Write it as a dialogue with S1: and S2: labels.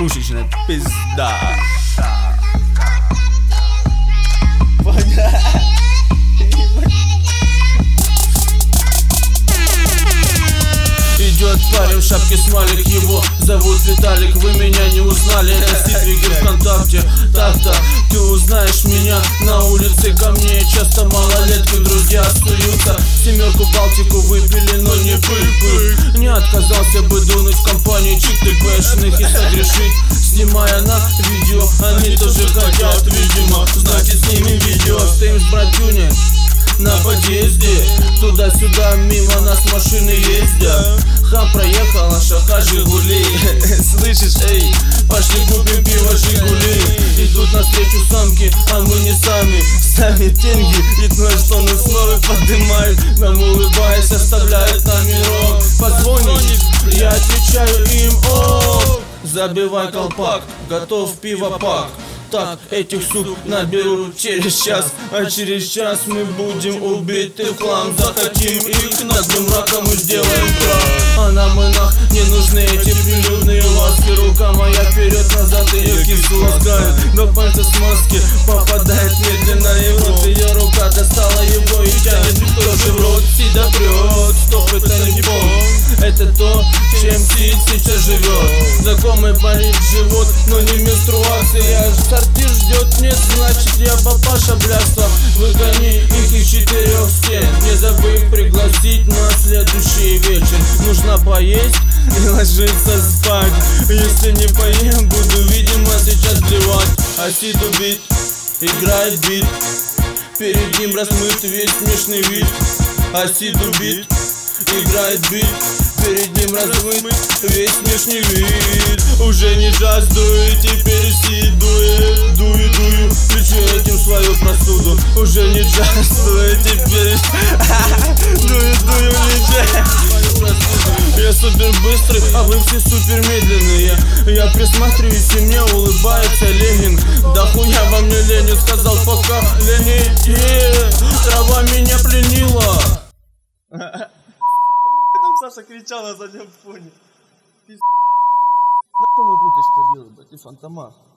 S1: Пушечная пизда. Идет парень в шапке смайлик, его зовут Виталик. Вы меня не узнали, это стикеры ВКонтакте. Так-то ты узнаешь меня на улице, ко мне часто малолетки друзья суются. Семерку Балтику выпили, но не пыль-пыль. Не отказался бы дунуть в компании чик-тпшных и согрешить, снимая на видео. Они тоже хотят, видимо, значит снимем видео. Стоим с братюней на подъезде, туда-сюда мимо нас машины ездят. Хам проехал, наша Жигули. Слышишь, эй, пошли купим пиво Жигули. Идут навстречу самки, а мы не сами. Ставят деньги, видно, что нас снова поднимают. Нам улыбаясь, оставляют номерок. Позвонишь, я отвечаю им: о, забивай колпак, готов пиво-пак. Так, этих сук наберу через час, а через час мы будем убиты в хлам. Захотим их наглым раком и сделаем крах. А нам и нах не нужны эти прилюдные ласки. Рука моя вперед-назад, ее киску ласкает. До пальца смазки попадает медленно, и в рот ее рука достала его и тянет тоже в рот. Сида прет, стоп, это не бомб, это то, чем Сид сейчас живет. Знакомый парень живот, но не менструация. Сортир ждет, нет, значит я папаша блядства. Выгони их из 4 стен, не забудь пригласить на следующий вечер. Нужно поесть и ложиться спать. Если не поем, буду, видимо, сейчас блевать. А Сиду бит, играет бит, перед ним размыт весь смешный вид. А Сиду бит, играет бит, перед ним размыт весь смешный вид. Уже не джаз дует, теперь Сид дует. Дую, лечу этим свою простуду. Уже не джаз дует, теперь дую, лечу свою простуду. Я супер быстрый, а вы все супер медленные. Я присматриваюсь, и мне улыбается Ленин. Да хуя во мне Ленин, сказал пока Ленин. Трава меня пленила.
S2: Саша кричал на заднем фоне.
S1: Нахуй мою курточку одел, блядь, и фантомас.